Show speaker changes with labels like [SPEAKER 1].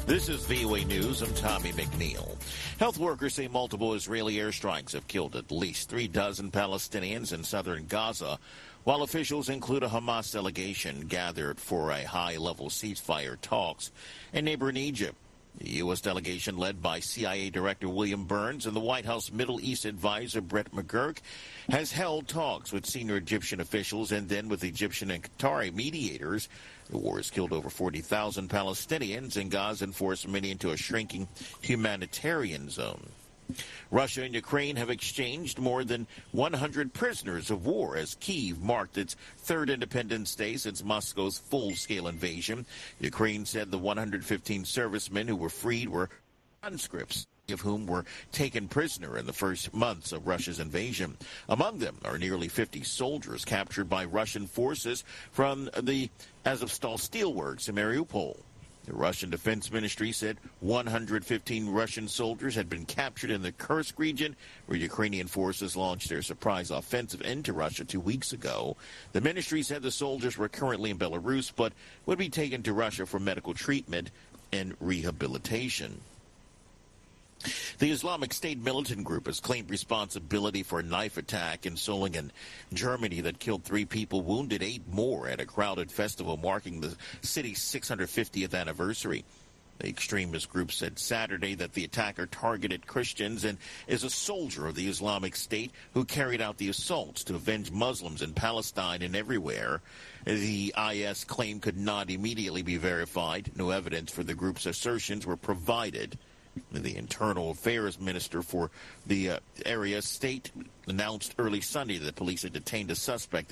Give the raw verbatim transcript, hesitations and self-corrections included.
[SPEAKER 1] This is V O A News. I'm Tommy McNeil. Health workers say multiple Israeli airstrikes have killed at least three dozen Palestinians in southern Gaza, while officials, include a Hamas delegation, gathered for a high-level ceasefire talks in neighboring Egypt. The U S delegation, led by C I A Director William Burns and the White House Middle East advisor Brett McGurk, has held talks with senior Egyptian officials and then with Egyptian and Qatari mediators. The war has killed over forty thousand Palestinians in Gaza and forced many into a shrinking humanitarian zone. Russia and Ukraine have exchanged more than one hundred prisoners of war as Kyiv marked its third Independence Day since Moscow's full-scale invasion. Ukraine said the one hundred fifteen servicemen who were freed were conscripts, of whom were taken prisoner in the first months of Russia's invasion. Among them are nearly fifty soldiers captured by Russian forces from the Azovstal steelworks in Mariupol. The Russian Defense Ministry said one hundred fifteen Russian soldiers had been captured in the Kursk region, where Ukrainian forces launched their surprise offensive into Russia two weeks ago. The ministry said the soldiers were currently in Belarus, but would be taken to Russia for medical treatment and rehabilitation. The Islamic State militant group has claimed responsibility for a knife attack in Solingen, Germany, that killed three people, wounded eight more at a crowded festival marking the city's six hundred fiftieth anniversary. The extremist group said Saturday that the attacker targeted Christians and is a soldier of the Islamic State who carried out the assaults to avenge Muslims in Palestine and everywhere. The I S claim could not immediately be verified. No evidence for the group's assertions were provided. The Internal Affairs Minister for the uh, area state announced early Sunday that police had detained a suspect